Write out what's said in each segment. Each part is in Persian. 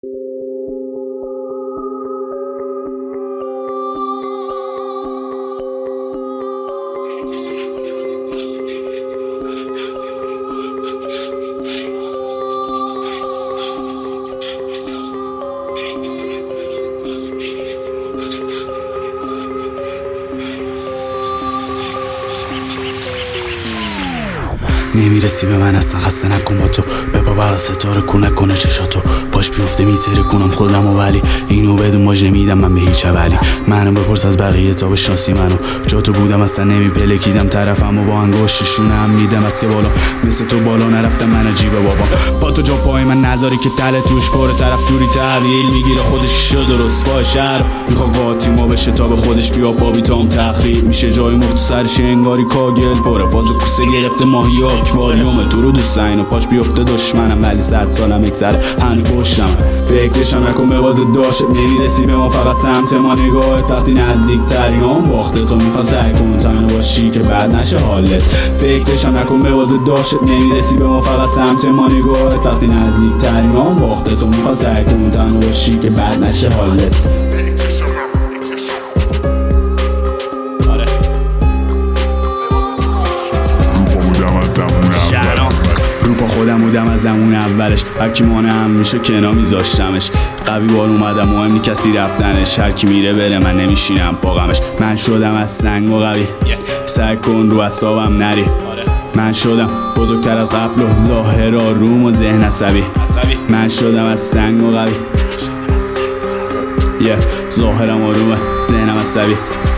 نمیرسی به من اصلا، خسته نکن با تو بپا برا ستاره کن نکنه چشاتو پاش بیفته میتره کنم خودم و ولی اینو بدون ماج نمیدم من به هیچ ولی منو بپرس از بقیه تا بشناسی منو جا تو بودم اصلا نمیپلکیدم طرفم و با انگشتشون هم میدم از که بالا مثل تو بالا نرفتم من عجیبه بابا با تو جا پای من نذاری که تله توش پاره طرف جوری تحویل میگیره خودش شد رسوا شهر میخواد قاطی ما بشه تا به خودش بیا بابی تام تخریب میشه جای مختصرش انگاری کاگل پاره فاز کوسه گرفته ماهی آکواریوم تو رو دوست اینو پاش بیفته دشمنم ولی 100 سالم اگذره هنو پشتم فکرشم نکن به واز داشت نمیرسی به ما فقط سمت ما نگاه وقتی نزدیک تریام باخته تو میخواد سعی کن تنها باشی که بعد نشه حالت فکرشم نکن به واز داشت نمیرسی به ما فقط سمت ما نگاه وقتی نزدیک تریام باخته تو میخواد سعی کن تنها باشی که بعد نشه حالت روپا خودم بودم از زمون اولش هرکی مانه هم میشه کنا میذاشتمش قوی بار اومدم مهم نی کسی رفتنش هرکی میره بره من نمیشینم باقمش من شدم از سنگ و قوی سعی کن رو اعصابم نری من شدم بزرگتر از قبل و ظاهر آروم و ذهن عصبی من شدم از سنگ و قوی ظاهرم آرومه ذهنم عصبی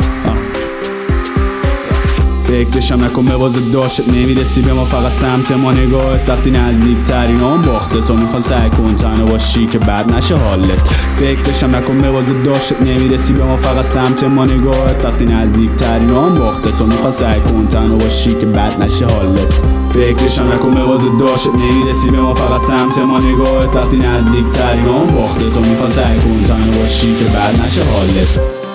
فکرشم نکن به واز داشت نمیرسی به ما فقط سمت ما نگاه وقتی نزدیک ترینام باخته تو میخواد سعی کن تنها باشی که بعد نشه حالت فکرشم نکن به واز داشت نمیرسی به ما فقط سمت ما نگاه وقتی نزدیک ترینام باخته تو میخواد سعی کن تنها باشی که بعد نشه حالت فکرشم نکن به واز داشت نمیرسی به ما فقط سمت ما نگاه وقتی نزدیک ترینام باخته تو میخواد سعی کن تنها باشی که بعد نشه حالت